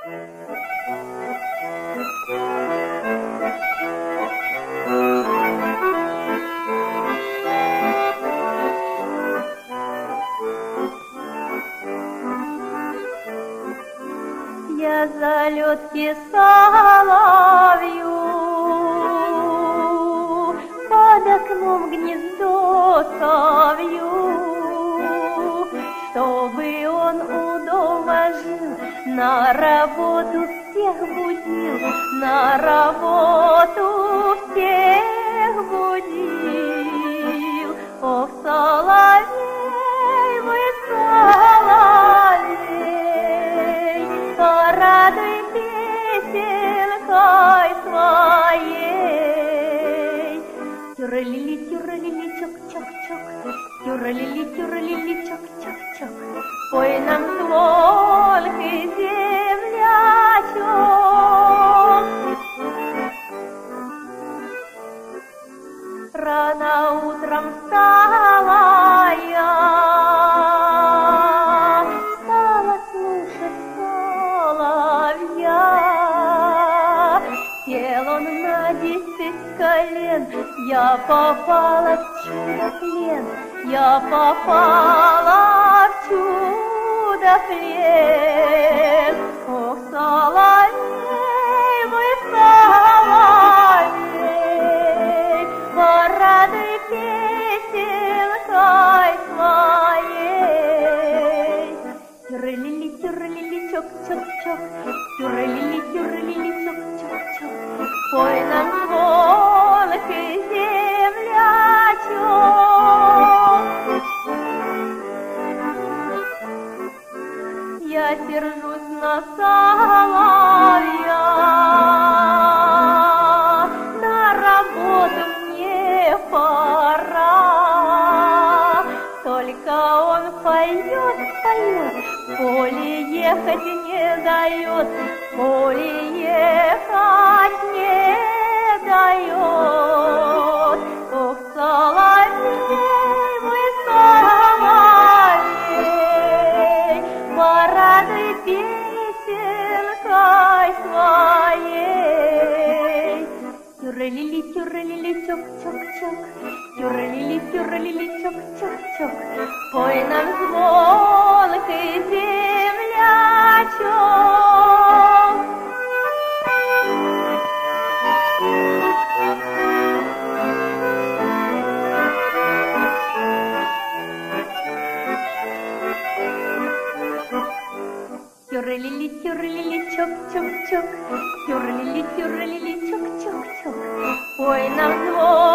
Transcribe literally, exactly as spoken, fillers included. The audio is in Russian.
Я залетки соловью, под окном гнездо совью, чтобы он удобно жил, на работу всех будил, на работу всех будил. Ох, соловей, вы соловей, порадуй песенкой своей. Тюралили, тюралили, чок-чок-чок, тюралили, тюралили, чок-чок-чок, пой нам звонкий землячок. Рано утром встала я, стала слушать соловья. Сел он на десять колен, я попала в чудо-плен, я попала в чудо-плен. Ох, соловей, вы соловей, порадуй песенкой своей. Тюралили, тюралили, чок-чок-чок, тюралили, тюралили, чок-чок-чок, пой нам звонкий землячок. Я сержусь на соловья, на работу мне пора. Только он поет, поет, в поле ехать не дает, в поле ехать не дает. Ох, соловей, вы соловей, порадуй песенкой своей. Тюралили, тюралили, чок-чок-чок, тюралили, тюралили, чок-чок-чок, пой нам звонкий землячок. Тюралили, тюралили, чок-чок-чок, тюралили, тюралили, чок-чок-чок, пой нам звон.